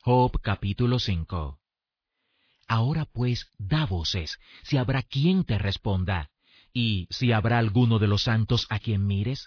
Job capítulo 5. Ahora pues, da voces, si habrá quien te responda, y si habrá alguno de los santos a quien mires.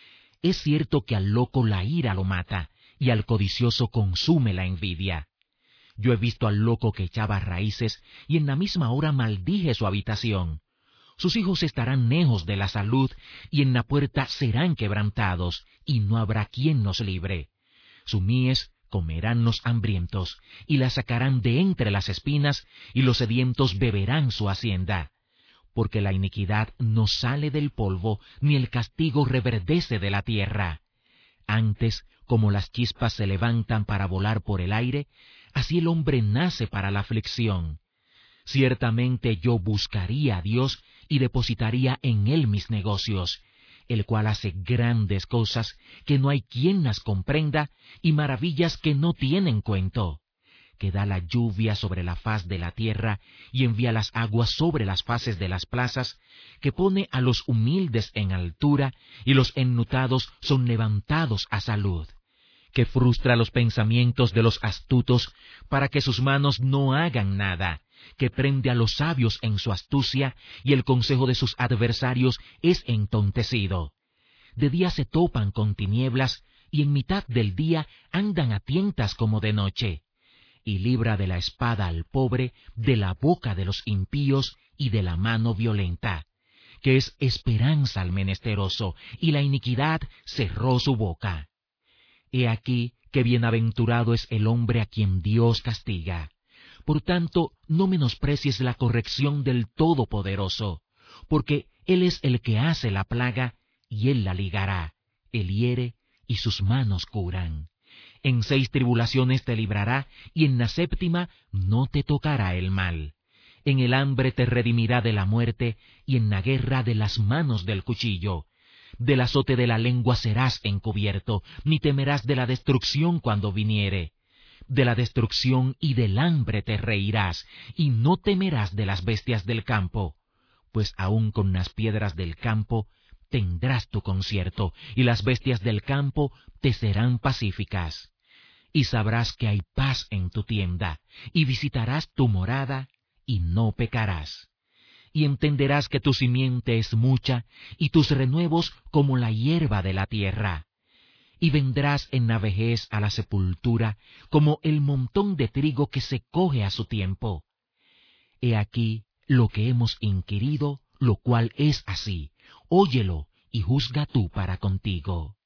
Es cierto que al loco la ira lo mata, y al codicioso consume la envidia. Yo he visto al loco que echaba raíces, y en la misma hora maldije su habitación. Sus hijos estarán lejos de la salud, y en la puerta serán quebrantados, y no habrá quien nos libre. Su mies comerán los hambrientos, y la sacarán de entre las espinas, y los sedientos beberán su hacienda. Porque la iniquidad no sale del polvo, ni el castigo reverdece de la tierra. Antes, como las chispas se levantan para volar por el aire, así el hombre nace para la aflicción. Ciertamente yo buscaría a Dios y depositaría en él mis negocios, el cual hace grandes cosas que no hay quien las comprenda y maravillas que no tienen cuento, que da la lluvia sobre la faz de la tierra y envía las aguas sobre las faces de las plazas, que pone a los humildes en altura y los enlutados son levantados a salud, que frustra los pensamientos de los astutos para que sus manos no hagan nada, que prende a los sabios en su astucia, y el consejo de sus adversarios es entontecido. De día se topan con tinieblas, y en mitad del día andan a tientas como de noche. Y libra de la espada al pobre, de la boca de los impíos y de la mano violenta, que es esperanza al menesteroso, y la iniquidad cerró su boca. He aquí que bienaventurado es el hombre a quien Dios castiga. Por tanto, no menosprecies la corrección del Todopoderoso, porque Él es el que hace la plaga, y Él la ligará, Él hiere, y sus manos curan. En 6 tribulaciones te librará, y en la 7ª no te tocará el mal. En el hambre te redimirá de la muerte, y en la guerra de las manos del cuchillo. Del azote de la lengua serás encubierto, ni temerás de la destrucción cuando viniere. De la destrucción y del hambre te reirás, y no temerás de las bestias del campo, pues aun con las piedras del campo tendrás tu concierto, y las bestias del campo te serán pacíficas. Y sabrás que hay paz en tu tienda, y visitarás tu morada, y no pecarás. Y entenderás que tu simiente es mucha, y tus renuevos como la hierba de la tierra. Y vendrás en la vejez a la sepultura, como el montón de trigo que se coge a su tiempo. He aquí lo que hemos inquirido, lo cual es así. Óyelo, y juzga tú para contigo.